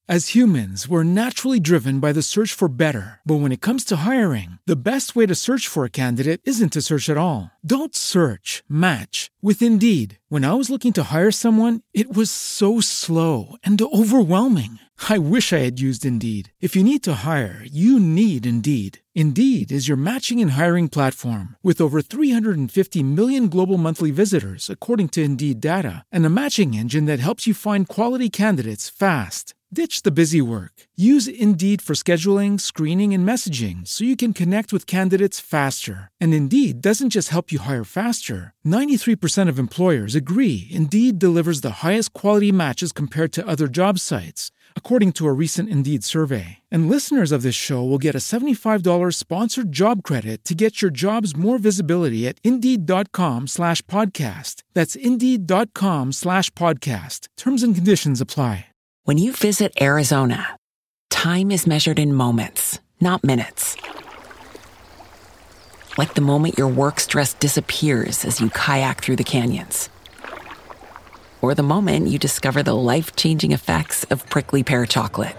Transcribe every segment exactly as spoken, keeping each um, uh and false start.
As humans, we're naturally driven by the search for better. But when it comes to hiring, the best way to search for a candidate isn't to search at all. Don't search, match with Indeed. When I was looking to hire someone, it was so slow and overwhelming. I wish I had used Indeed. If you need to hire, you need Indeed. Indeed is your matching and hiring platform with over three hundred fifty million global monthly visitors, according to Indeed data, and a matching engine that helps you find quality candidates fast. Ditch the busy work. Use Indeed for scheduling, screening, and messaging so you can connect with candidates faster. And Indeed doesn't just help you hire faster. ninety-three percent of employers agree Indeed delivers the highest quality matches compared to other job sites, according to a recent Indeed survey. And listeners of this show will get a seventy-five dollars sponsored job credit to get your jobs more visibility at Indeed.com slash podcast. That's Indeed.com slash podcast. Terms and conditions apply. When you visit Arizona, time is measured in moments, not minutes. Like the moment your work stress disappears as you kayak through the canyons. Or the moment you discover the life-changing effects of prickly pear chocolate.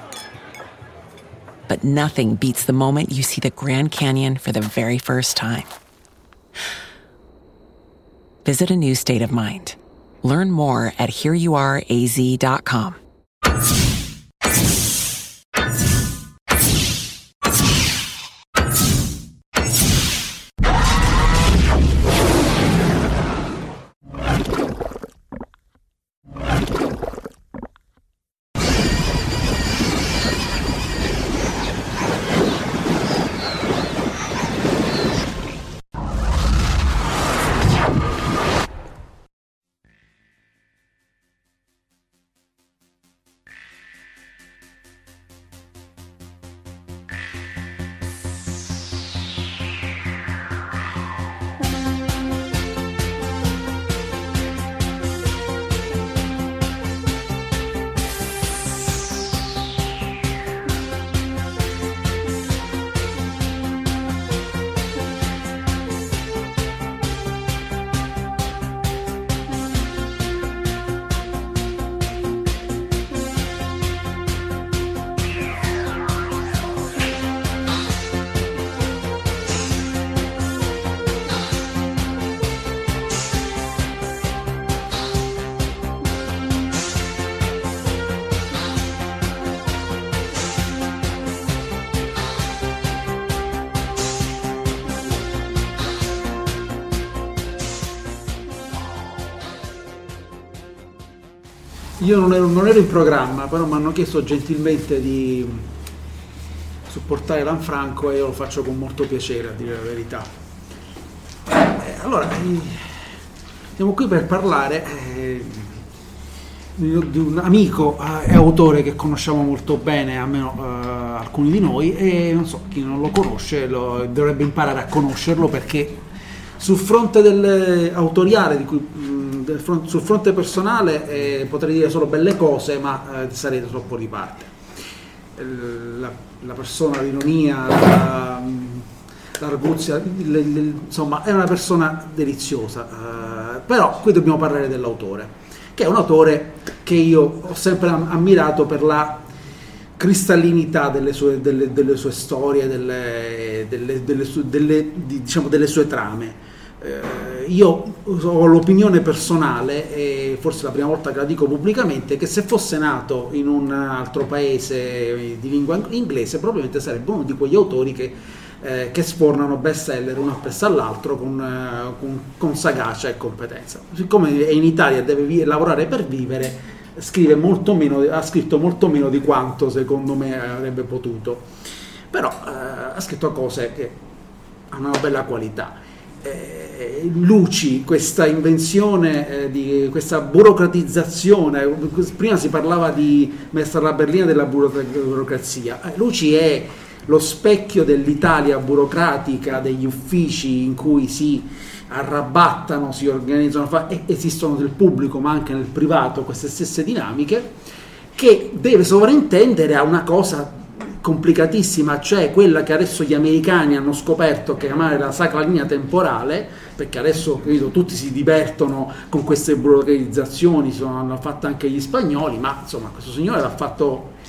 But nothing beats the moment you see the Grand Canyon for the very first time. Visit a new state of mind. Learn more at here you are a z dot com. Io non ero, non ero in programma, però mi hanno chiesto gentilmente di supportare Lanfranco e io lo faccio con molto piacere, a dire la verità. Eh, allora, eh, siamo qui per parlare eh, di un amico e eh, autore che conosciamo molto bene, almeno eh, alcuni di noi, e non so, chi non lo conosce lo, dovrebbe imparare a conoscerlo, perché sul fronte del autoriale, di cui, mh, del front, sul fronte personale eh, potrei dire solo belle cose, ma eh, sarei troppo di parte. La, la persona, l'ironia, la, l'arguzia, le, le, insomma è una persona deliziosa, eh, però qui dobbiamo parlare dell'autore, che è un autore che io ho sempre ammirato per la cristallinità delle sue, delle, delle sue storie, delle, delle, delle, sue, delle, diciamo, delle sue trame. Eh, io ho l'opinione personale, e forse la prima volta che la dico pubblicamente, che se fosse nato in un altro paese di lingua inglese probabilmente sarebbe uno di quegli autori che, eh, che sfornano bestseller uno appresso all'altro con, eh, con, con sagacia e competenza. Siccome è in Italia e deve vi- lavorare per vivere, scrive molto meno, ha scritto molto meno di quanto secondo me avrebbe potuto, però eh, ha scritto cose che hanno una bella qualità. Eh, Luci, questa invenzione, eh, di questa burocratizzazione, prima si parlava di messa alla berlina della burocrazia, eh, Luci è lo specchio dell'Italia burocratica, degli uffici in cui si arrabattano, si organizzano, fa, esistono nel pubblico ma anche nel privato queste stesse dinamiche, che deve sovrintendere a una cosa complicatissima, cioè quella che adesso gli americani hanno scoperto chiamare la sacra linea temporale, perché adesso credo tutti si divertono con queste burocratizzazioni, sono, hanno fatto anche gli spagnoli, ma insomma questo signore l'ha fatto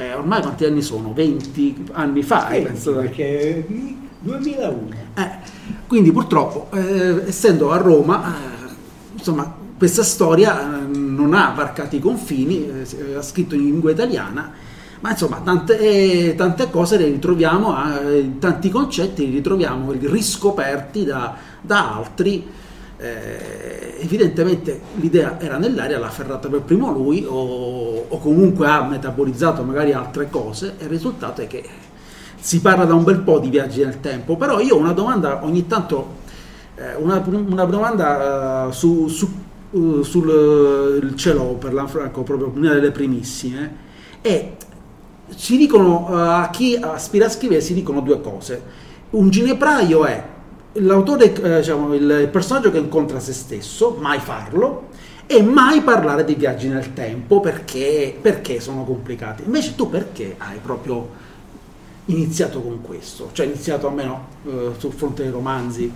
eh, ormai quanti anni sono? venti anni fa, sì, eh, penso, perché duemilauno. Eh, quindi purtroppo, eh, essendo a Roma, eh, insomma, questa storia eh, non ha varcato i confini, eh, ha scritto in lingua italiana, ma insomma tante, eh, tante cose le ritroviamo, eh, tanti concetti li ritroviamo riscoperti da, da altri. Eh, evidentemente l'idea era nell'aria, l'ha afferrata per primo lui, o, o comunque ha metabolizzato magari altre cose, e il risultato è che si parla da un bel po' di viaggi nel tempo. Però io ho una domanda ogni tanto, eh, una, una domanda uh, su, su, uh, sul il cielo per Lanfranco, proprio una delle primissime, e si dicono, uh, a chi aspira a scrivere si dicono due cose. Un ginepraio è l'autore, eh, diciamo, il, il personaggio che incontra se stesso, mai farlo, e mai parlare di viaggi nel tempo perché, perché sono complicati. Invece tu perché hai proprio iniziato con questo? Cioè iniziato almeno eh, sul fronte dei romanzi?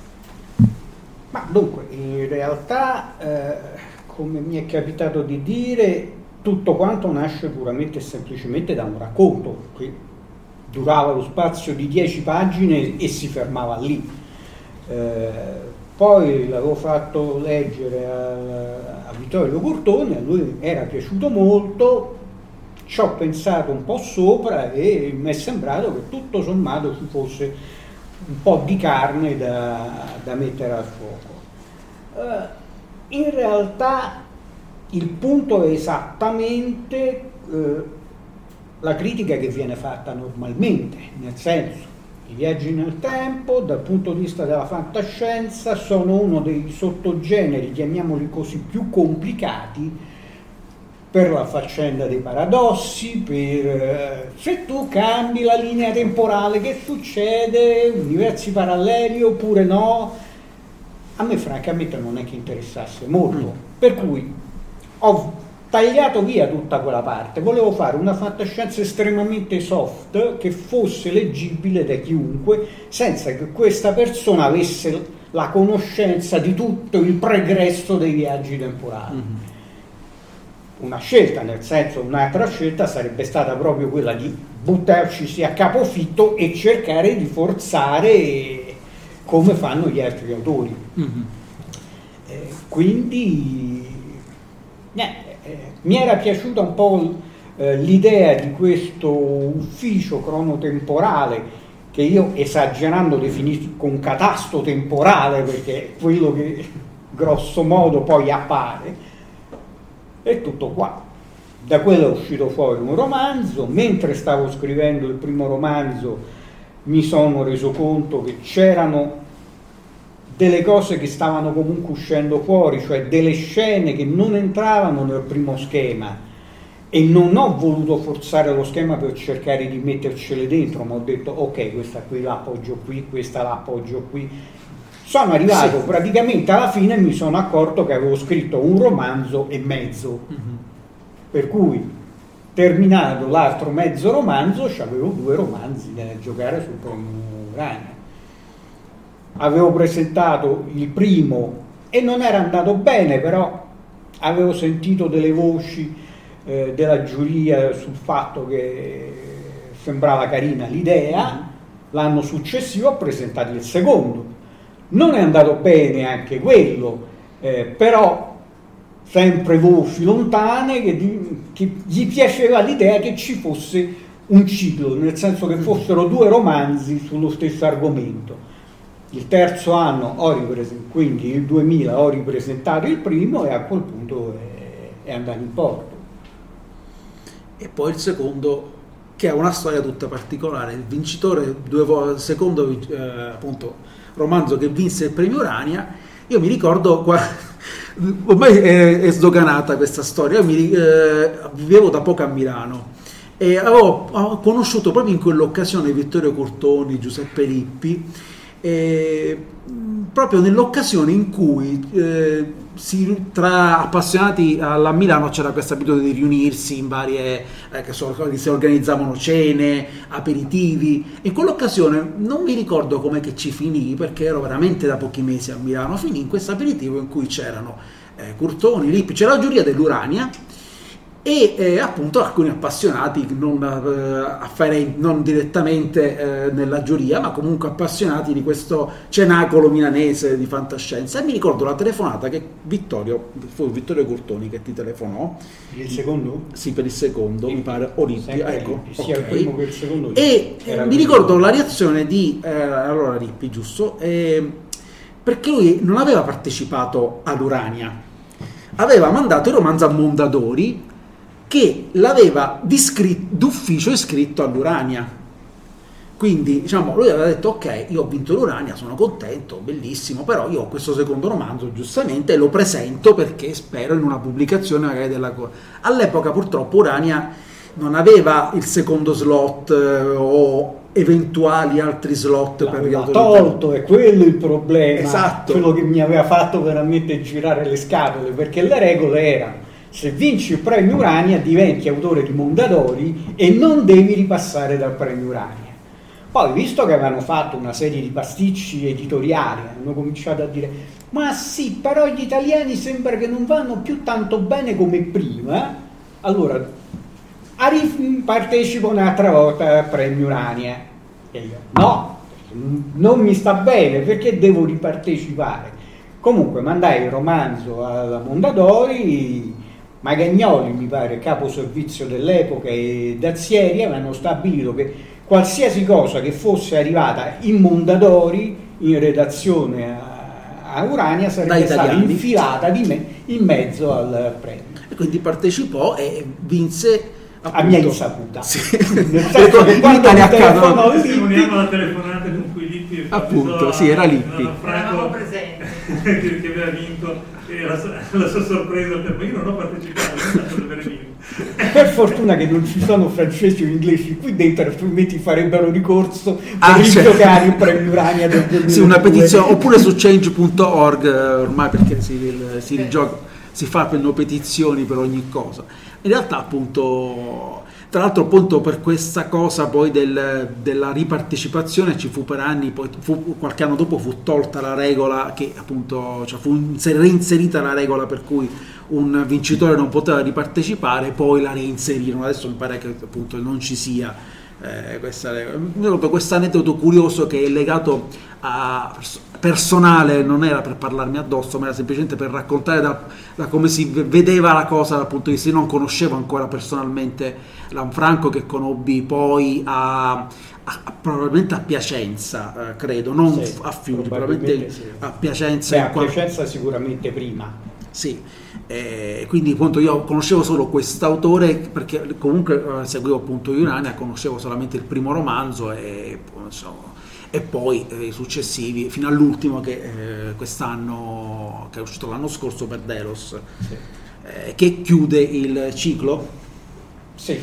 Ma dunque, in realtà, eh, come mi è capitato di dire, tutto quanto nasce puramente e semplicemente da un racconto che durava lo spazio di dieci pagine e si fermava lì. Eh, poi l'avevo fatto leggere a, a Vittorio Curtone, a lui era piaciuto molto, ci ho pensato un po' sopra e mi è sembrato che tutto sommato ci fosse un po' di carne da, da mettere al fuoco. Eh, in realtà il punto è esattamente eh, la critica che viene fatta normalmente, nel senso, i viaggi nel tempo dal punto di vista della fantascienza sono uno dei sottogeneri, chiamiamoli così, più complicati per la faccenda dei paradossi, per eh, se tu cambi la linea temporale che succede, universi paralleli oppure no. A me francamente non è che interessasse molto, mm. per cui ho tagliato via tutta quella parte, volevo fare una fantascienza estremamente soft che fosse leggibile da chiunque senza che questa persona avesse la conoscenza di tutto il pregresso dei viaggi temporali. Mm-hmm. Una scelta, nel senso, un'altra scelta sarebbe stata proprio quella di buttarci a capofitto e cercare di forzare come fanno gli altri autori. Mm-hmm. Eh, quindi eh, mi era piaciuta un po' eh, l'idea di questo ufficio cronotemporale che io, esagerando, definisco un catasto temporale, perché è quello che grosso modo poi appare. E tutto qua. Da quello è uscito fuori un romanzo. Mentre stavo scrivendo il primo romanzo mi sono reso conto che c'erano delle cose che stavano comunque uscendo fuori, cioè delle scene che non entravano nel primo schema, e non ho voluto forzare lo schema per cercare di mettercele dentro, ma ho detto ok, questa qui la appoggio qui, questa la appoggio qui. Sono arrivato sì. praticamente alla fine e mi sono accorto che avevo scritto un romanzo e mezzo, mm-hmm. per cui terminato l'altro mezzo romanzo avevo due romanzi da giocare sul primo Urania. Avevo presentato il primo e non era andato bene, però avevo sentito delle voci eh, della giuria sul fatto che sembrava carina l'idea. Mm-hmm. L'anno successivo ho presentato il secondo. Non è andato bene anche quello, eh, però sempre voci lontane che, di, che gli piaceva l'idea che ci fosse un ciclo, nel senso che fossero due romanzi sullo stesso argomento. Il terzo anno ho ripresentato, quindi il duemila ho ripresentato il primo e a quel punto è, è andato in porto. E poi il secondo, che ha una storia tutta particolare, il vincitore, due volte, secondo eh, appunto romanzo che vinse il premio Urania. Io mi ricordo qua, ormai è, è sdoganata questa storia. Io mi, eh, vivevo da poco a Milano e avevo ho conosciuto proprio in quell'occasione Vittorio Curtoni, Giuseppe Lippi, e proprio nell'occasione in cui eh, si, tra appassionati alla Milano c'era questa abitudine di riunirsi in varie eh, che, so, che si organizzavano cene, aperitivi. In quell'occasione non mi ricordo com'è che ci finì, perché ero veramente da pochi mesi a Milano. Finì in questo aperitivo in cui c'erano eh, Curtoni, Lippi, c'era la giuria dell'Urania e eh, appunto alcuni appassionati non, eh, afferenti, non direttamente eh, nella giuria, ma comunque appassionati di questo cenacolo milanese di fantascienza. E mi ricordo la telefonata che Vittorio, fu Vittorio Curtoni che ti telefonò. Il secondo? Sì, per il secondo, mi pare, o Lippi, ecco, Lippi, sia okay. il primo che il secondo. E eh, mi ricordo la reazione di eh, allora Lippi, giusto? Eh, perché lui non aveva partecipato ad Urania, aveva mandato il romanzo a Mondadori, che l'aveva d'ufficio iscritto all'Urania. Quindi, diciamo, lui aveva detto: ok, io ho vinto l'Urania, sono contento, bellissimo, però io ho questo secondo romanzo, giustamente, e lo presento perché spero in una pubblicazione magari della... All'epoca, purtroppo, Urania non aveva il secondo slot eh, o eventuali altri slot per gli autori. Tolto, è quello il problema. Esatto. Quello che mi aveva fatto veramente girare le scatole, perché le regole erano: se vinci il premio Urania diventi autore di Mondadori e non devi ripassare dal premio Urania. Poi, visto che avevano fatto una serie di pasticci editoriali, hanno cominciato a dire: ma sì, però gli italiani sembra che non vanno più tanto bene come prima, allora partecipo un'altra volta al premio Urania. E io: no, non mi sta bene, perché devo ripartecipare? Comunque mandai il romanzo alla Mondadori. Magagnoli, mi pare, capo servizio dell'epoca, e Dazzieri avevano stabilito che qualsiasi cosa che fosse arrivata in Mondadori, in redazione a, a Urania, sarebbe stata infilata di me in mezzo al premio. E quindi partecipò e vinse, appunto, a mia insaputa. Sì. Nel senso che quando mi telefonò Lippi, testimoniamo la telefonata con cui Lippi, appunto, sì, era Lippi, Franco presente che, che aveva vinto, e la, la sua sorpresa per me: io non ho partecipato, non so dove avere vinto. per fortuna che non ci sono francesi o inglesi qui dentro, altrimenti farebbero ricorso per ah, rigiocare il premio Urania del duemiladue. Sì, una petizione, oppure su change punto org ormai, perché si, si rigioca, si fa per petizioni per ogni cosa. In realtà, appunto, tra l'altro, appunto, per questa cosa poi del, della ripartecipazione ci fu per anni, poi fu, qualche anno dopo fu tolta la regola che, appunto, cioè fu reinserita la regola per cui un vincitore non poteva ripartecipare, poi la reinserirono. Adesso mi pare che, appunto, non ci sia eh, questa regola. Questo aneddoto curioso che è legato a personale, non era per parlarmi addosso, ma era semplicemente per raccontare da, da come si vedeva la cosa dal punto di vista. Io non conoscevo ancora personalmente Lanfranco, che conobbi poi a, a, a probabilmente a Piacenza, eh, credo, non sì, a Fiume, probabilmente sì. a Piacenza. Beh, a Piacenza sicuramente prima. Sì, eh, quindi appunto io conoscevo solo quest'autore, perché comunque eh, seguivo appunto Urania, conoscevo solamente il primo romanzo e, insomma, e poi eh, i successivi, fino all'ultimo che eh, quest'anno, che è uscito l'anno scorso per Delos, sì. eh, che chiude il ciclo. Sì.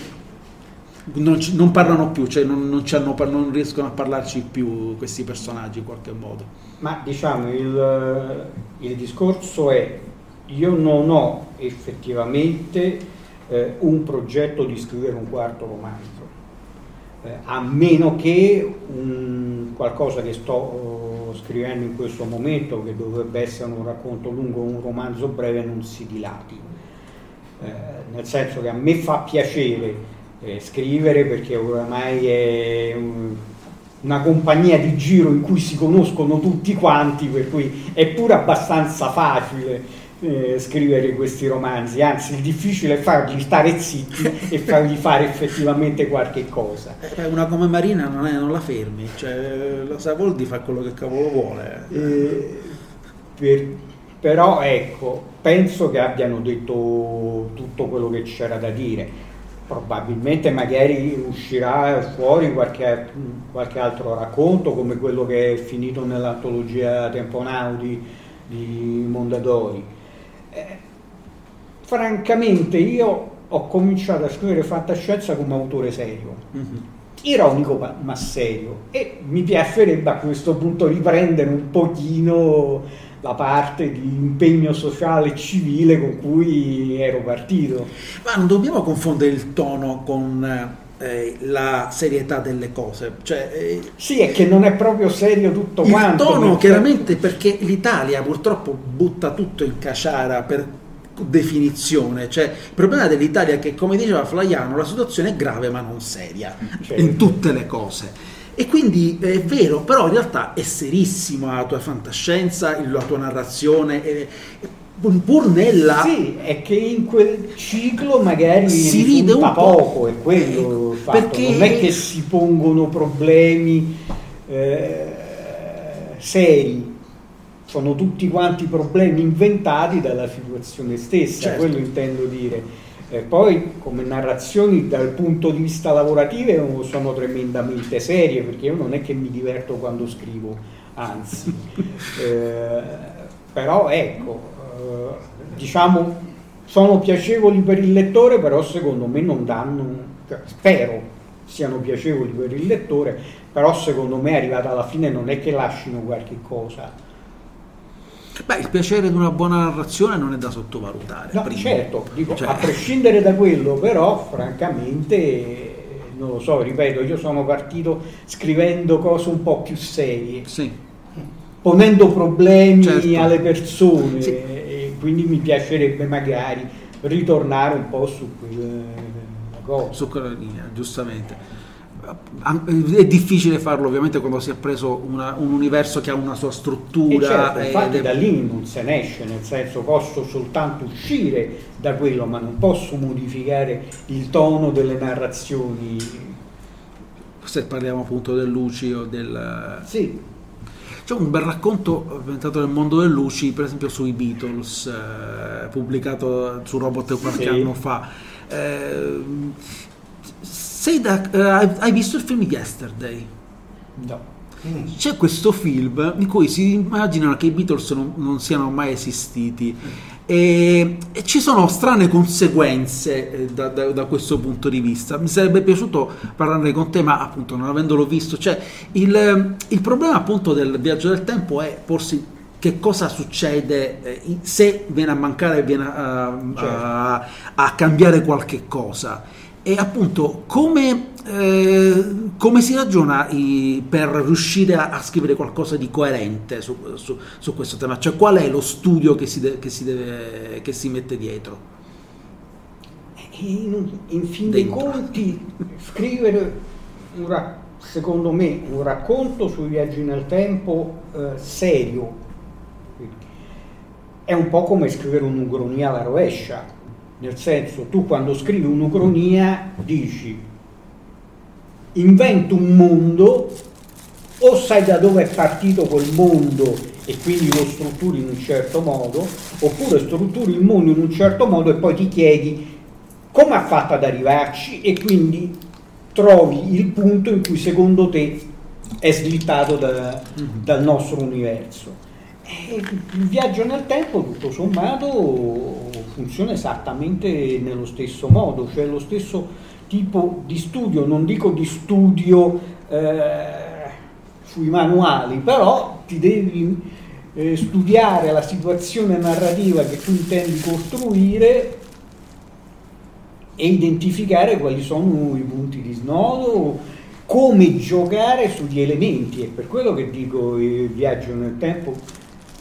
Non, ci, non parlano più, cioè non, non, ci hanno, non riescono a parlarci più questi personaggi in qualche modo. Ma diciamo il, il discorso è: io non ho effettivamente eh, un progetto di scrivere un quarto romanzo, eh, a meno che un, qualcosa che sto oh, scrivendo in questo momento, che dovrebbe essere un racconto lungo o un romanzo breve, non si dilati. Eh, nel senso che a me fa piacere eh, scrivere, perché oramai è un, una compagnia di giro in cui si conoscono tutti quanti, per cui è pure abbastanza facile Eh, scrivere questi romanzi. Anzi, il difficile è fargli stare zitti e fargli fare effettivamente qualche cosa. Eh, una come Marina non, è, non la fermi, cioè la Savoldi fa quello che cavolo vuole. Eh, per, però ecco, penso che abbiano detto tutto quello che c'era da dire. Probabilmente magari uscirà fuori qualche, qualche altro racconto, come quello che è finito nell'antologia Temponaudi di Mondadori. Eh, francamente io ho cominciato a scrivere fantascienza come autore serio, mm-hmm. ironico ma serio, e mi piacerebbe a questo punto riprendere un pochino la parte di impegno sociale e civile con cui ero partito. Ma non dobbiamo confondere il tono con eh, la serietà delle cose, cioè, eh, sì, è che non è proprio serio tutto il quanto. Il tono chiaramente, perché l'Italia purtroppo butta tutto in caciara per definizione, cioè il problema dell'Italia è che, come diceva Flaiano, la situazione è grave ma non seria, certo, in tutte le cose, e quindi è vero, però in realtà è serissima la tua fantascienza, la tua narrazione, è, è, pur nella... Sì, è che in quel ciclo magari si ride un po', poco, è quello il fatto. Perché... non è che si pongono problemi eh, seri, sono tutti quanti problemi inventati dalla situazione stessa, certo, quello intendo dire. E poi come narrazioni dal punto di vista lavorativo sono tremendamente serie, perché io non è che mi diverto quando scrivo, anzi, eh, però ecco, eh, diciamo, sono piacevoli per il lettore, però secondo me non danno, cioè, spero siano piacevoli per il lettore, però secondo me arrivata alla fine non è che lasciano qualche cosa. Beh, il piacere di una buona narrazione non è da sottovalutare. No, prima. certo, dico, Cioè... a prescindere da quello, però francamente, non lo so, ripeto, io sono partito scrivendo cose un po' più serie, sì, ponendo problemi, certo, alle persone, sì, e quindi mi piacerebbe magari ritornare un po' su quella cosa. Su quella linea, giustamente. È difficile farlo ovviamente quando si è preso una, un universo che ha una sua struttura, e certo, infatti ed... da lì non se ne esce, nel senso posso soltanto uscire da quello, ma non posso modificare il tono delle narrazioni. Se parliamo appunto del Luci o del... Sì. C'è un bel racconto inventato nel mondo del Luci, per esempio sui Beatles, eh, pubblicato su Robot qualche sì. anno fa. Eh, sei da, uh, hai visto il film Yesterday? No. C'è questo film in cui si immaginano che i Beatles non, non siano mai esistiti, e, e ci sono strane conseguenze eh, da, da, da questo punto di vista. Mi sarebbe piaciuto parlarne con te, ma appunto non avendolo visto, cioè il, il problema appunto del viaggio del tempo è porsi che cosa succede eh, se viene a mancare, viene a, certo. a, a cambiare qualche cosa. E appunto come, eh, come si ragiona i, per riuscire a, a scrivere qualcosa di coerente su, su, su questo tema? Cioè qual è lo studio che si, de, che si, deve, che si mette dietro? In, in fin dei conti scrivere, un ra- secondo me, un racconto sui viaggi nel tempo eh, serio è un po' come scrivere un'ucronia alla rovescia. Nel senso, tu quando scrivi un'ucronia dici invento un mondo, o sai da dove è partito quel mondo e quindi lo strutturi in un certo modo, oppure strutturi il mondo in un certo modo e poi ti chiedi come ha fatto ad arrivarci, e quindi trovi il punto in cui secondo te è slittato da, dal nostro universo. E il viaggio nel tempo tutto sommato funziona esattamente nello stesso modo, cioè lo stesso tipo di studio, non dico di studio eh, sui manuali, però ti devi eh, studiare la situazione narrativa che tu intendi costruire e identificare quali sono i punti di snodo, come giocare sugli elementi. È per quello che dico il viaggio nel tempo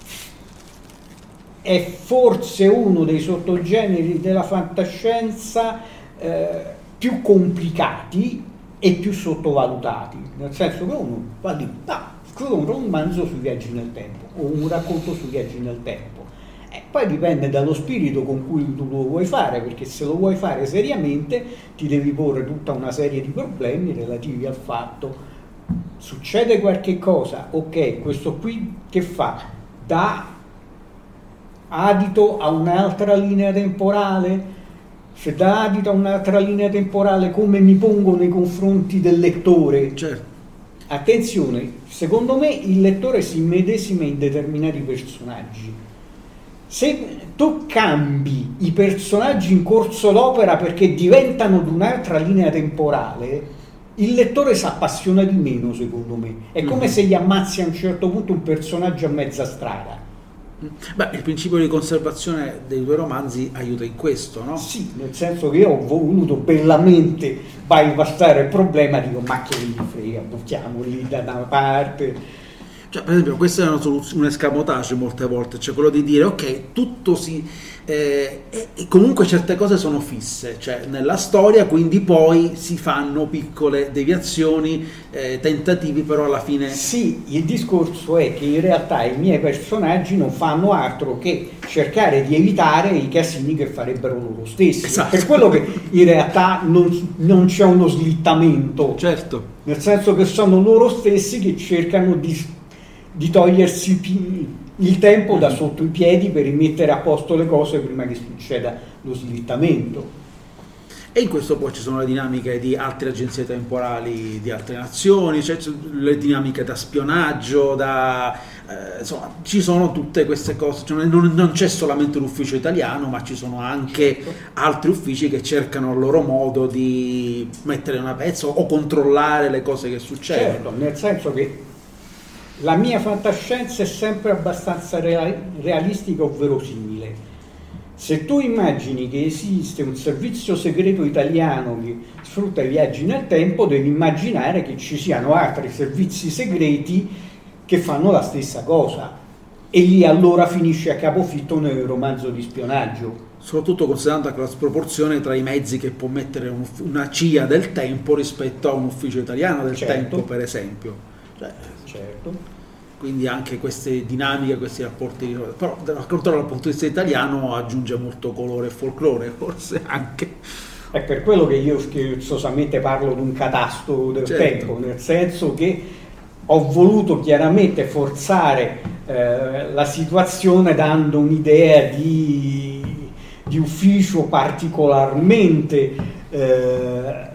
è forse uno dei sottogeneri della fantascienza eh, più complicati e più sottovalutati, nel senso che uno va lì, ah, scrivo un romanzo sui viaggi nel tempo o un racconto sui viaggi nel tempo, e poi dipende dallo spirito con cui tu lo vuoi fare, perché se lo vuoi fare seriamente ti devi porre tutta una serie di problemi relativi al fatto: succede qualche cosa, ok, questo qui che fa? Da adito a un'altra linea temporale? Se dà adito a un'altra linea temporale, come mi pongo nei confronti del lettore? Certo. Attenzione, secondo me il lettore si immedesima in determinati personaggi. Se tu cambi i personaggi in corso d'opera perché diventano di un'altra linea temporale, il lettore si appassiona di meno, secondo me. È come mm-hmm. se gli ammazzi a un certo punto un personaggio a mezza strada. Beh, il principio di conservazione dei due romanzi aiuta in questo, no? Sì, nel senso che io ho voluto bellamente bypassare il problema, dico ma che gli frega, buttiamoli da una parte. Cioè, per esempio, questa è una soluzione, un escamotage molte volte, cioè quello di dire ok, tutto si eh, e, e comunque certe cose sono fisse, cioè nella storia, quindi poi si fanno piccole deviazioni, eh, tentativi, però alla fine sì, il discorso è che in realtà i miei personaggi non fanno altro che cercare di evitare i casini che farebbero loro stessi. Esatto. Per quello che in realtà non, non c'è uno slittamento, certo, nel senso che sono loro stessi che cercano di di togliersi il tempo da sotto i piedi per rimettere a posto le cose prima che succeda lo slittamento. E in questo poi ci sono le dinamiche di altre agenzie temporali di altre nazioni, cioè le dinamiche da spionaggio, da eh, insomma ci sono tutte queste cose, cioè non, non c'è solamente l'ufficio italiano, ma ci sono anche altri uffici che cercano il loro modo di mettere una pezza o controllare le cose che succedono. Certo, nel senso che la mia fantascienza è sempre abbastanza realistica o verosimile. Se tu immagini che esiste un servizio segreto italiano che sfrutta i viaggi nel tempo, devi immaginare che ci siano altri servizi segreti che fanno la stessa cosa. E lì allora finisce a capofitto nel romanzo di spionaggio. Soprattutto considerando anche la sproporzione tra i mezzi che può mettere un, una C I A del tempo rispetto a un ufficio italiano del certo. tempo, per esempio. Cioè, certo. Quindi anche queste dinamiche, questi rapporti, però dal punto di vista italiano aggiunge molto colore e folklore, forse anche. È per quello che io scherzosamente parlo di un catasto del certo. tempo, nel senso che ho voluto chiaramente forzare eh, la situazione dando un'idea di, di ufficio particolarmente eh,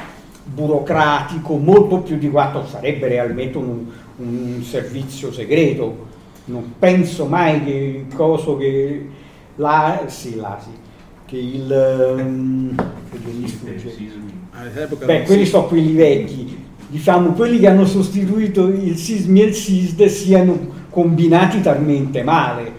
burocratico, molto più di quanto sarebbe realmente un, un servizio segreto. Non penso mai che il coso che la sì, la, sì, che il um, che mi sfugge. Beh, quelli sono quelli vecchi, diciamo quelli che hanno sostituito il SISMI e il SISD siano combinati talmente male.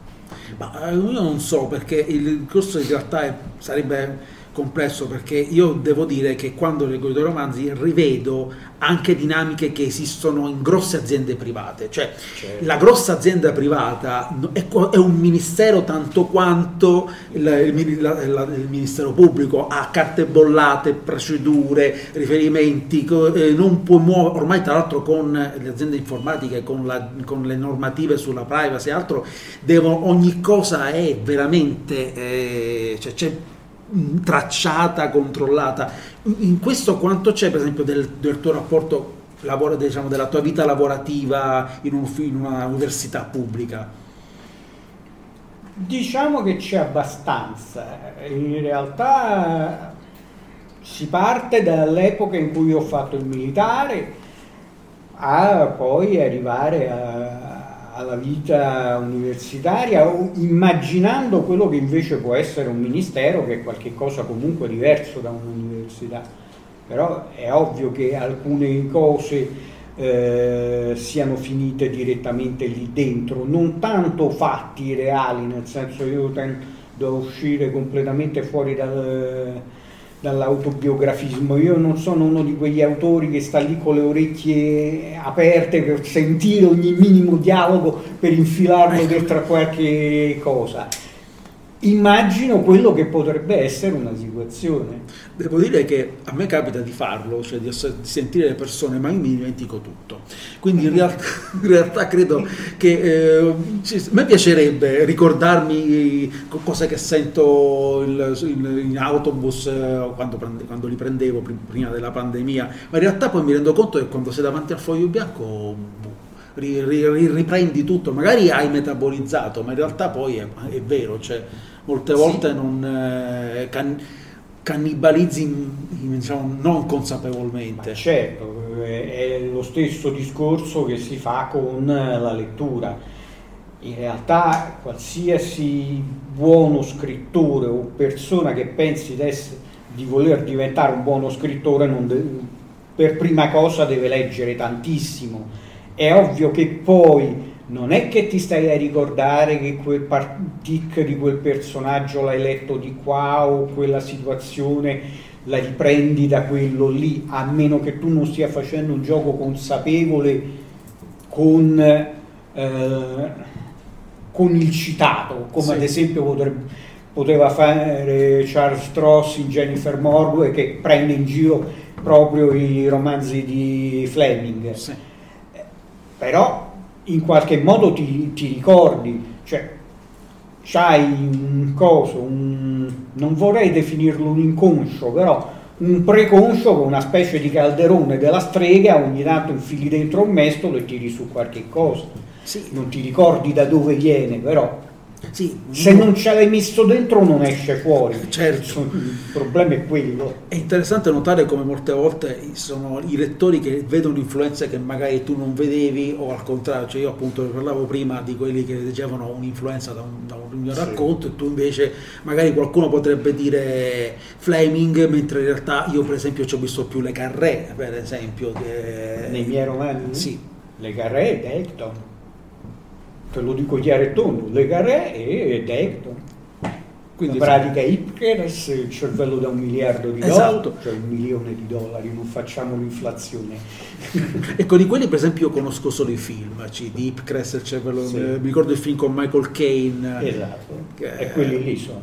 Ma io non so, perché il corso in realtà è, sarebbe complesso, perché io devo dire che quando leggo i tuoi romanzi rivedo anche dinamiche che esistono in grosse aziende private, cioè certo. La grossa azienda privata è, è un ministero tanto quanto il, il, la, la, il ministero pubblico, ha carte bollate, procedure, riferimenti, eh, non può muovere, ormai tra l'altro con le aziende informatiche, con, la, con le normative sulla privacy e altro, devono, ogni cosa è veramente eh, cioè, c'è tracciata, controllata. In questo quanto c'è per esempio del, del tuo rapporto lavoro, diciamo, della tua vita lavorativa in, un, in una università pubblica? Diciamo che c'è abbastanza. In realtà si parte dall'epoca in cui ho fatto il militare a poi arrivare a alla vita universitaria, immaginando quello che invece può essere un ministero, che è qualche cosa comunque diverso da un'università. Però è ovvio che alcune cose eh, siano finite direttamente lì dentro, non tanto fatti reali, nel senso io tendo a uscire completamente fuori dal dall'autobiografismo. Io non sono uno di quegli autori che sta lì con le orecchie aperte per sentire ogni minimo dialogo per infilarlo dentro a qualche cosa. Immagino quello che potrebbe essere una situazione. Devo dire che a me capita di farlo, cioè di, di sentire le persone, ma io mi dimentico tutto. Quindi in realtà, in realtà credo che eh, a me piacerebbe ricordarmi cose che sento il, in, in autobus eh, quando, prende, quando li prendevo prima della pandemia, ma in realtà poi mi rendo conto che quando sei davanti al foglio bianco ri, ri, riprendi tutto, magari hai metabolizzato, ma in realtà poi è, è vero, cioè molte volte sì. non eh, can, cannibalizzi diciamo, non consapevolmente. Ma certo, è lo stesso discorso che si fa con la lettura. In realtà qualsiasi buono scrittore o persona che pensi di voler diventare un buono scrittore non de- per prima cosa deve leggere tantissimo. È ovvio che poi non è che ti stai a ricordare che quel partic di quel personaggio l'hai letto di qua o quella situazione la riprendi da quello lì, a meno che tu non stia facendo un gioco consapevole con, eh, con il citato, come sì. ad esempio potrebbe, poteva fare Charles Stross in Jennifer Morgue, che prende in giro proprio i romanzi di Fleming. Sì. Però in qualche modo ti, ti ricordi, cioè c'hai un coso, un, non vorrei definirlo un inconscio, però un preconscio con una specie di calderone della strega, ogni tanto infili dentro un mestolo e tiri su qualche cosa. Sì. Non ti ricordi da dove viene, però sì, se non ce l'hai messo dentro non esce fuori. Certo. Il problema è quello. È interessante notare come molte volte sono i lettori che vedono influenze che magari tu non vedevi, o al contrario, cioè io appunto parlavo prima di quelli che leggevano un'influenza da un, da un mio sì. racconto, e tu invece magari qualcuno potrebbe dire Fleming, mentre in realtà io per esempio ci ho visto più Le Carré, per esempio, che... nei miei romanzi? Sì. Le Carré e Dayton. Te lo dico chiaro e tondo, Le Carré e Dayton. Quindi la pratica Ipcres, il cervello da un miliardo di esatto. dollari, cioè un milione di dollari, non facciamo l'inflazione. Ecco, di quelli per esempio io conosco solo i film, cioè, di Ipcres, il cervello, sì. mi ricordo il film con Michael Caine. Esatto, che... e quelli lì sono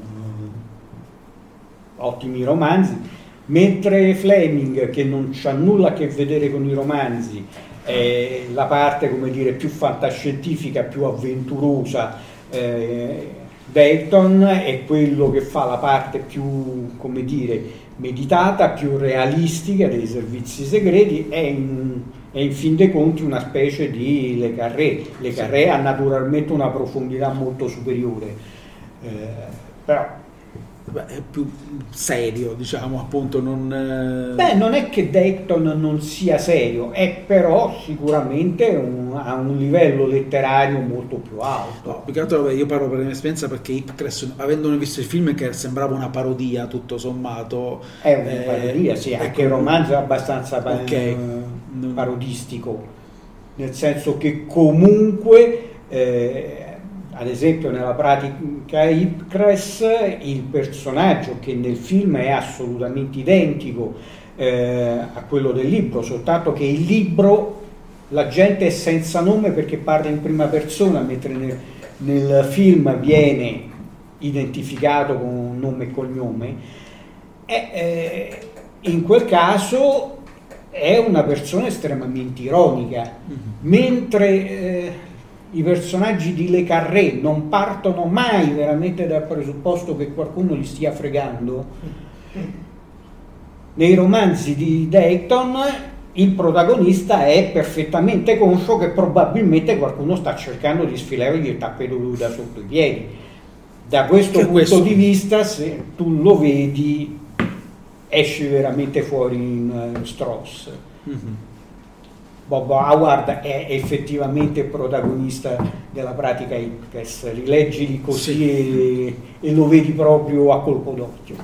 ottimi romanzi, mentre Fleming, che non c'ha nulla a che vedere con i romanzi, è la parte, come dire, più fantascientifica, più avventurosa, eh, Dayton è quello che fa la parte più, come dire, meditata, più realistica dei servizi segreti, è in, è in fin dei conti una specie di Le Carré. Le Carré ha naturalmente una profondità molto superiore, eh, però beh, è più serio, diciamo, appunto non... Beh, non è che Dayton non sia serio, è però sicuramente un, a un livello letterario molto più alto. No, più che altro io parlo per la mia esperienza, perché Ipcres, avendone visto il film, che sembrava una parodia tutto sommato. È una eh, parodia, sì, anche ecco, il romanzo è abbastanza okay. parodistico, nel senso che comunque... Eh, ad esempio nella pratica Ipcres il personaggio, che nel film è assolutamente identico eh, a quello del libro, soltanto che il libro la gente è senza nome perché parla in prima persona, mentre nel, nel film viene identificato con nome e cognome, e eh, in quel caso è una persona estremamente ironica, mm-hmm. mentre eh, i personaggi di Le Carré non partono mai veramente dal presupposto che qualcuno li stia fregando. Nei romanzi di Dayton il protagonista è perfettamente conscio che probabilmente qualcuno sta cercando di sfilargli il tappeto da sotto i piedi. Da questo che punto questo... di vista, se tu lo vedi, esci veramente fuori in uh, Stross. Mm-hmm. Bob Howard è effettivamente il protagonista della pratica Ipcres, rileggili così sì. e, e lo vedi proprio a colpo d'occhio.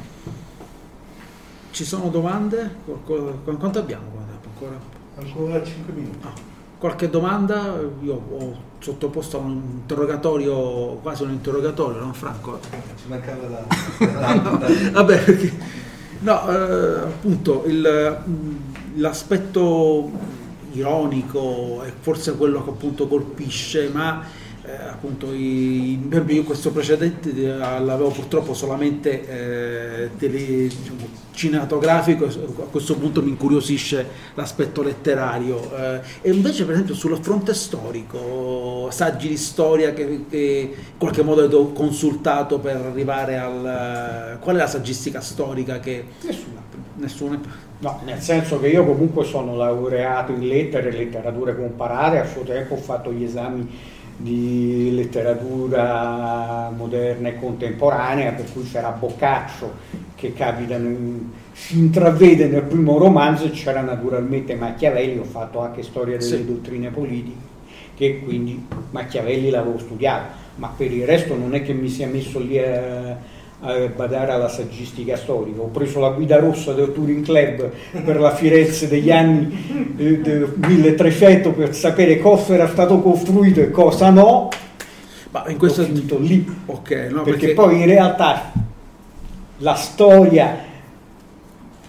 Ci sono domande? Quanto abbiamo? Ancora? Ancora cinque minuti. Ah, qualche domanda? Io ho sottoposto a un interrogatorio, quasi un interrogatorio, non Franco? Ci mancava la... Vabbè, perché... No, eh, appunto, il, l'aspetto ironico è forse quello che appunto colpisce, ma eh, appunto i, io questo precedente l'avevo purtroppo solamente eh, tele, diciamo, cinematografico, a questo punto mi incuriosisce l'aspetto letterario, eh, e invece per esempio sul fronte storico, saggi di storia che, che in qualche modo ho consultato per arrivare al... qual è la saggistica storica che... Nessuna. Nessuna. No, nel senso che io comunque sono laureato in lettere e letterature comparate, a suo tempo ho fatto gli esami di letteratura moderna e contemporanea, per cui c'era Boccaccio che capita, si intravede nel primo romanzo, e c'era naturalmente Machiavelli. Ho fatto anche storia delle sì. dottrine politiche, che quindi Machiavelli l'avevo studiato, ma per il resto non è che mi sia messo lì a a badare alla saggistica storica. Ho preso la guida rossa del Touring Club per la Firenze degli anni eh, del milletrecento per sapere cosa era stato costruito e cosa no. Ma in questo ho finito lì, okay, no, perché, perché poi in realtà la storia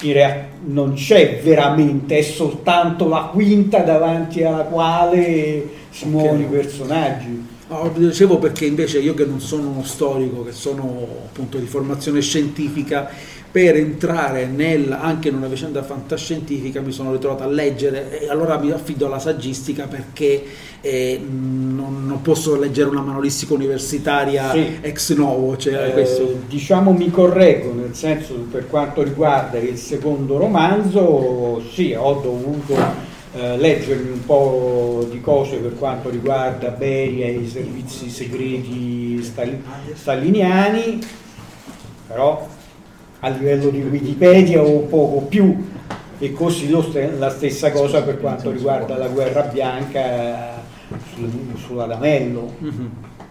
in realtà non c'è veramente, è soltanto la quinta davanti alla quale si Ok. muovono i personaggi. No, lo dicevo perché invece io che non sono uno storico, che sono appunto di formazione scientifica, per entrare nel, anche in una vicenda fantascientifica mi sono ritrovato a leggere e allora mi affido alla saggistica perché eh, non, non posso leggere una manualistica universitaria Sì. ex novo, cioè Eh, questo. diciamo mi correggo, nel senso per quanto riguarda il secondo romanzo, sì, ho dovuto eh, leggermi un po' di cose per quanto riguarda Beria e i servizi segreti stali- staliniani, però a livello di Wikipedia o poco più, e così lo st- la stessa cosa per quanto riguarda la guerra bianca sul- sull'Adamello. Mhm.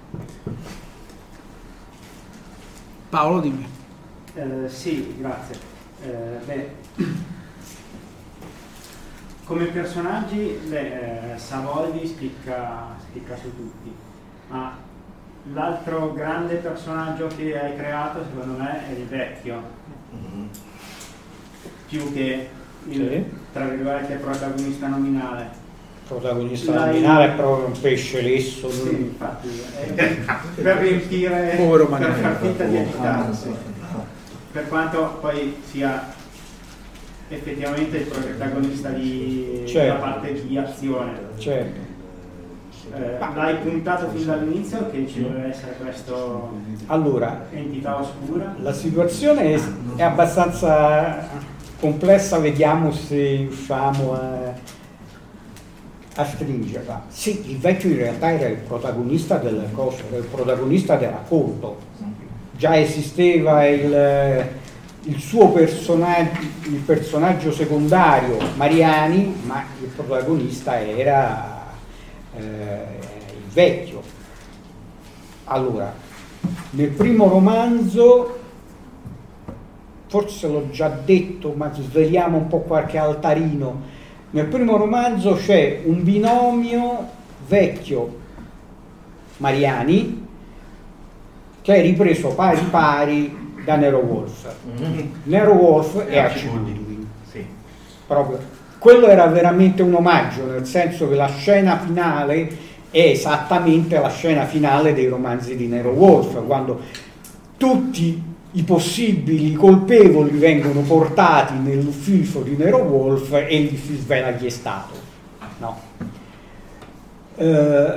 Paolo, dimmi. Eh, sì, grazie. Eh, beh, come personaggi, beh, eh, Savoldi spicca, spicca su tutti, ma l'altro grande personaggio che hai creato, secondo me, è il vecchio, più che il, Sì. tra virgolette, protagonista nominale. Protagonista L'hai- nominale è proprio un pesce lesso. Sì, lui. infatti, eh, per riempire, Povero per Manello. far finta di agitarsi. Per quanto poi sia effettivamente il protagonista di Certo. della parte di azione. Certo. Eh, l'hai puntato fin dall'inizio che ci doveva essere questa Allora, entità oscura? la situazione è, è abbastanza complessa, vediamo se riusciamo a, a stringerla. Sì, il vecchio in realtà era il protagonista del coso, era il protagonista del racconto. Già esisteva il, il suo personaggio, il personaggio secondario Mariani, ma il protagonista era eh, il vecchio. Allora, nel primo romanzo, forse l'ho già detto, ma sveliamo un po' qualche altarino. Nel primo romanzo c'è un binomio vecchio Mariani che è ripreso pari pari da Nero Wolf. Nero Wolf è Arcibaldini. Sì. Proprio. Quello era veramente un omaggio, nel senso che la scena finale è esattamente la scena finale dei romanzi di Nero Wolf, quando tutti i possibili colpevoli vengono portati nell'ufficio di Nero Wolf e gli si svela chi è stato. No. Eh,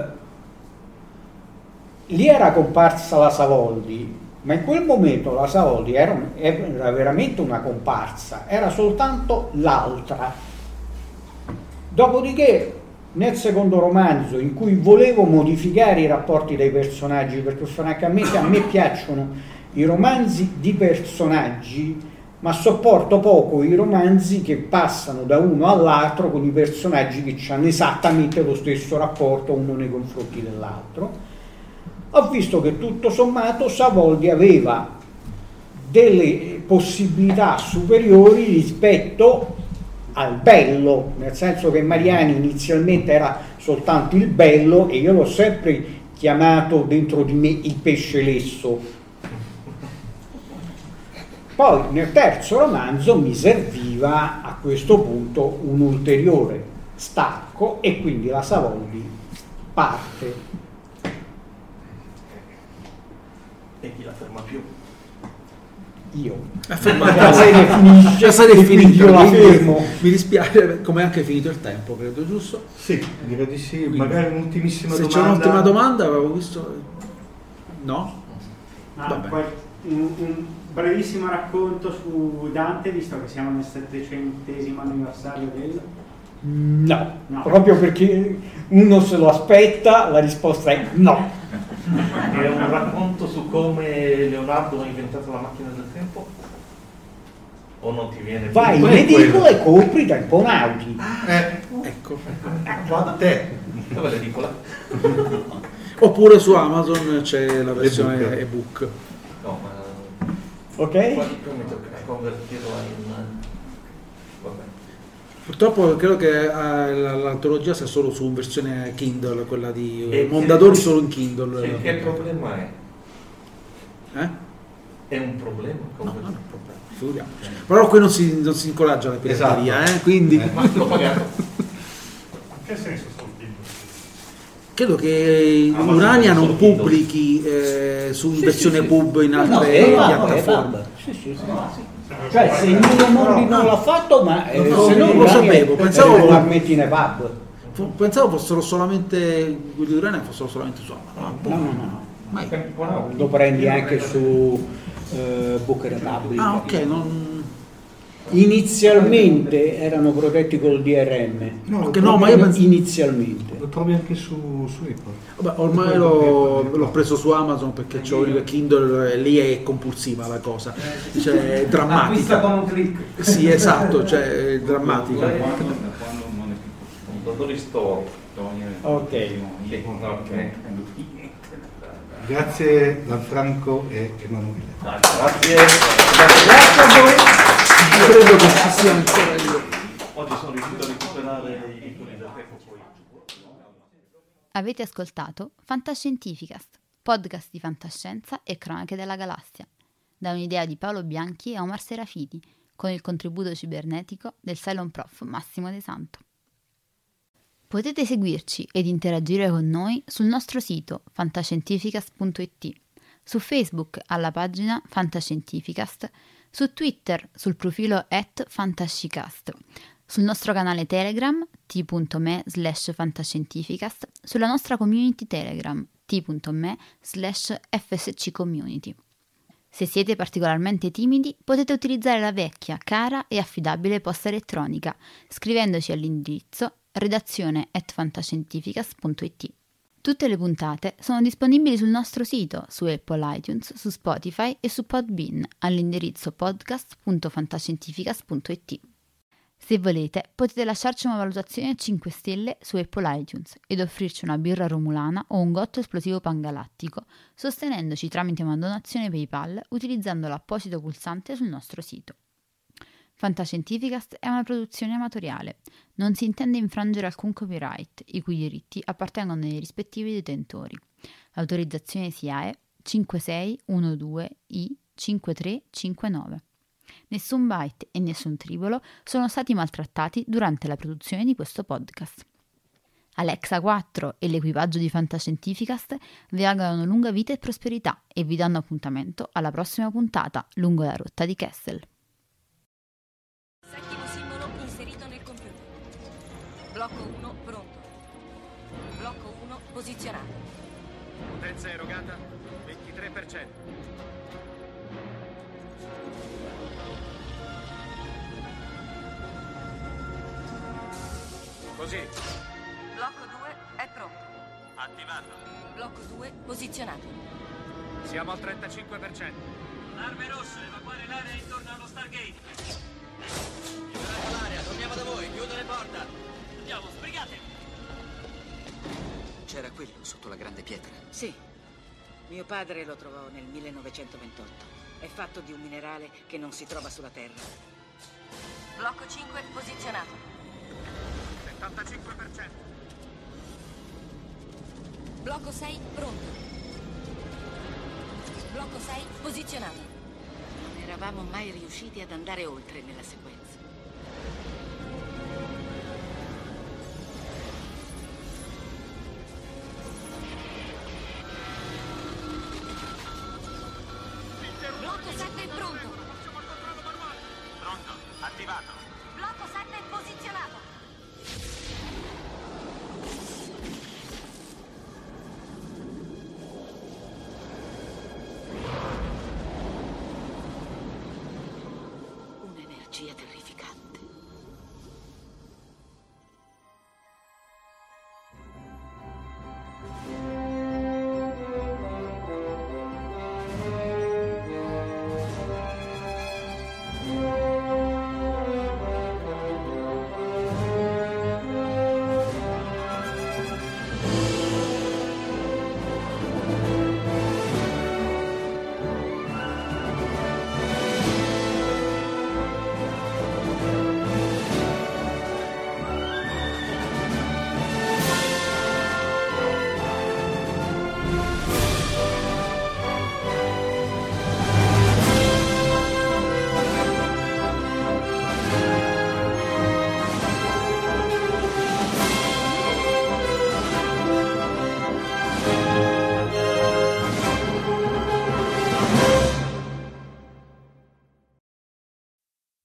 lì era comparsa la Savoldi, ma in quel momento la Savoldi era, un- era veramente una comparsa, era soltanto l'altra. Dopodiché, nel secondo romanzo, in cui volevo modificare i rapporti dei personaggi, perché francamente a me piacciono i romanzi di personaggi, ma sopporto poco i romanzi che passano da uno all'altro con i personaggi che hanno esattamente lo stesso rapporto uno nei confronti dell'altro. Ho visto che tutto sommato Savoldi aveva delle possibilità superiori rispetto al bello, nel senso che Mariani inizialmente era soltanto il bello e io l'ho sempre chiamato dentro di me il pesce lesso. Poi nel terzo romanzo mi serviva a questo punto un ulteriore stacco e quindi la Savoldi parte. E chi la ferma più? Io. La fermata- La serie finisce La serie è e quindi finita, io la quindi fermo. mi dispiace, come è anche finito il tempo, credo, giusto? Sì, direi di sì. Quindi, Magari un'ultimissima Se domanda. c'è un'ultima domanda, avevo visto... No? Ah, Vabbè. poi un, un brevissimo racconto su Dante, visto che siamo nel settecentesimo anniversario del... No, No. proprio perché uno se lo aspetta, la risposta è no. È un racconto su come Leonardo ha inventato la macchina del tempo? O non ti viene? Vai in Qual è edicola e compri Temponauti. Eh, Ecco. guarda te. Dove è l'edicola? Oppure su Amazon c'è la versione Ebook. ebook. No, ma... Ok? Quasi più mi tocca convertirla in... Vabbè. Purtroppo credo che eh, l'antologia sia solo su versione Kindle, quella di E Mondadori che- solo in Kindle. Che, che problema è? Eh? È un problema? No, non è un problema, figuriamoci. Però qui non si, non si incoraggia la pirateria, Esatto. eh? Quindi... Eh, ma l'ho pagato. In che senso sono titoli? Credo che Ah, ma Urania sono non titoli. pubblichi eh, su Sì, versione sì, sì. pub in No, altre è pub, piattaforme. è pub. Sì, sì, sì. Cioè, se il Nino Mondi non l'ha fatto, ma eh, No, se non no lo sapevo, pensavo- regolarmente nei pub. Fu- Pensavo fossero solamente quelli di Urania fossero solamente su Amazon. No, no, no. Mai. no. Lo prendi anche su eh, Book Republic. Ah, ok, non... Inizialmente erano protetti col D R M. No, che no, ma io penso... Inizialmente. Lo trovi anche su, su Apple. Vabbè, ormai l'ho, l'ho preso su Amazon perché c'ho il Kindle e lì è compulsiva la cosa, cioè è drammatica. con un click. Sì, esatto, cioè è drammatica. Un dottor Store. Ok. Ok. Grazie Lanfranco e Emanuele. Dai, grazie. Grazie a voi. Credo che ci sia ancora io. Oggi sono riuscito a recuperare i titoli del tempo poi. Avete ascoltato Fantascientificast, podcast di fantascienza e cronache della galassia, da un'idea di Paolo Bianchi e Omar Serafiti, con il contributo cibernetico del Cylon Prof Massimo De Santo. Potete seguirci ed interagire con noi sul nostro sito fantascientificast punto it, su Facebook alla pagina Fantascientificast, su Twitter sul profilo at fantascicast, sul nostro canale Telegram t.me slash fantascientificast, sulla nostra community Telegram t.me slash fsccommunity. Se siete particolarmente timidi, potete utilizzare la vecchia, cara e affidabile posta elettronica, scrivendoci all'indirizzo redazione at fantascientificast punto it. Tutte le puntate sono disponibili sul nostro sito, su Apple iTunes, su Spotify e su Podbean all'indirizzo podcast punto fantascientificast punto it. Se volete, potete lasciarci una valutazione a cinque stelle su Apple iTunes ed offrirci una birra romulana o un gotto esplosivo pangalattico, sostenendoci tramite una donazione PayPal utilizzando l'apposito pulsante sul nostro sito. Fantascientificast è una produzione amatoriale, non si intende infrangere alcun copyright, i cui diritti appartengono ai rispettivi detentori. L'autorizzazione S I A E cinque sei uno due I cinque tre cinque nove. Nessun byte e nessun tribolo sono stati maltrattati durante la produzione di questo podcast. Alexa quattro e l'equipaggio di Fantascientificast vi augurano lunga vita e prosperità e vi danno appuntamento alla prossima puntata lungo la rotta di Kessel. Settimo simbolo inserito nel computer. Blocco uno pronto. Blocco uno posizionato. Potenza erogata ventitré per cento. Così. Blocco due è pronto. Attivato. Blocco due posizionato. Siamo al trentacinque per cento. Arme rosse, evacuare l'area intorno allo Stargate. Liberate l'area, torniamo da voi, chiudere porta. Andiamo, sbrigate. C'era quello sotto la grande pietra. Sì. Mio padre lo trovò nel millenovecentoventotto. È fatto di un minerale che non si trova sulla Terra. Blocco cinque posizionato. settantacinque per cento. Blocco sei pronto. Blocco sei posizionato. Non eravamo mai riusciti ad andare oltre nella sequenza. Blocco sette pronto. Pronto, attivato. Blocco sette posizionato. Un'energia terrificante.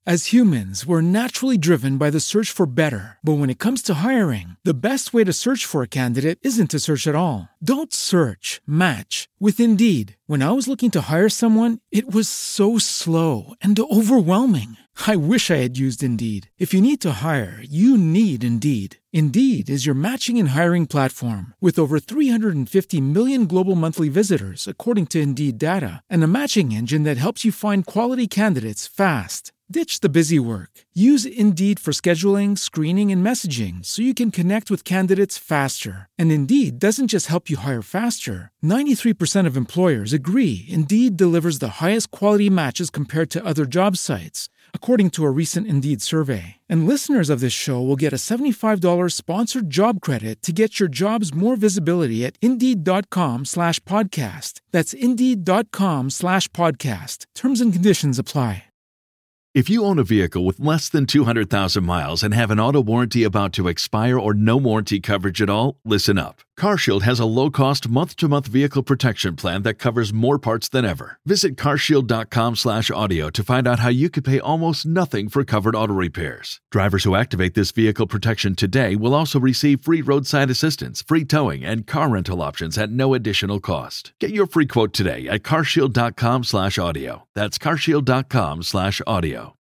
As humans, we're naturally driven by the search for better. But when it comes to hiring, the best way to search for a candidate isn't to search at all. Don't search, match with Indeed. When I was looking to hire someone, it was so slow and overwhelming. I wish I had used Indeed. If you need to hire, you need Indeed. Indeed is your matching and hiring platform with over three hundred fifty million global monthly visitors, according to Indeed data, and a matching engine that helps you find quality candidates fast. Ditch the busy work. Use Indeed for scheduling, screening, and messaging so you can connect with candidates faster. And Indeed doesn't just help you hire faster. ninety-three percent of employers agree Indeed delivers the highest quality matches compared to other job sites, according to a recent Indeed survey. And listeners of this show will get a seventy-five dollars sponsored job credit to get your jobs more visibility at Indeed.com slash podcast. That's Indeed.com slash podcast. Terms and conditions apply. If you own a vehicle with less than two hundred thousand miles and have an auto warranty about to expire or no warranty coverage at all, listen up. CarShield has a low-cost month-to-month vehicle protection plan that covers more parts than ever. Visit carshield.com slash audio to find out how you could pay almost nothing for covered auto repairs. Drivers who activate this vehicle protection today will also receive free roadside assistance, free towing, and car rental options at no additional cost. Get your free quote today at carshield.com slash audio. That's carshield.com slash audio.